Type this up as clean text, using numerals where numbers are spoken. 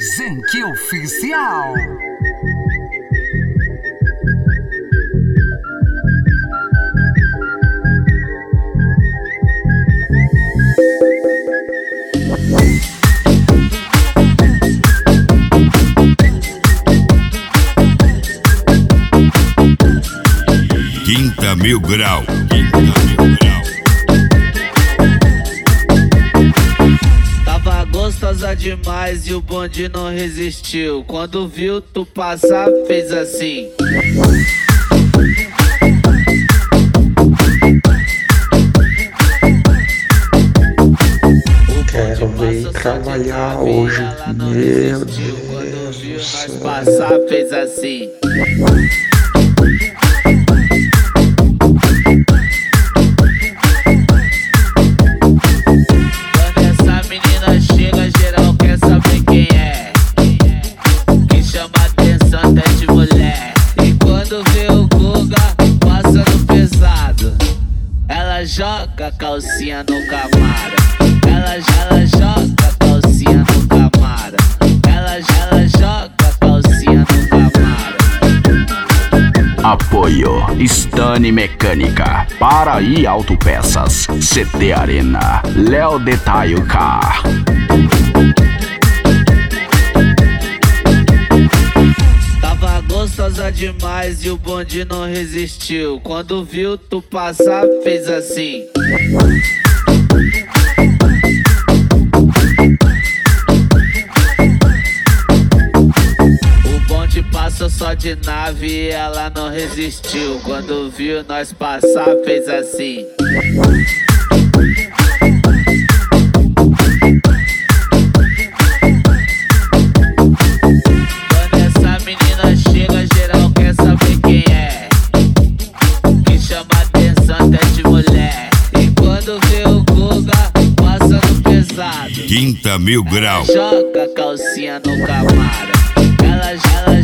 Zenque Oficial. Quinta Mil Grau. Tava gostosa demais e o bonde não resistiu. Quando viu tu passar, fez assim. Quero ver trabalhar hoje. Meu Deus Quando viu do nós céu. passar, fez assim. Quando essa menina chega, geral quer saber quem é. Que chama atenção até de mulher. E quando vê o Guga, passa no pesado. Ela joga a calcinha no camaro. Ela joga a calcinha no camaro. Ela joga a calcinha no camaro. Apoio Stani Mecânica, Paraí Autopeças, CT Arena, Léo Detalhe Car. Tava gostosa demais e o bonde não resistiu. Quando viu tu passar, fez assim. O bonde passou só de nave e ela não resistiu. Quando viu nós passar, fez assim. Quando essa menina chega, geral quer saber quem é. Que chama atenção até de mulher. E quando vê o Guga, passa no pesado. Quinta Mil Grau. Joga a calcinha no camaro. Ela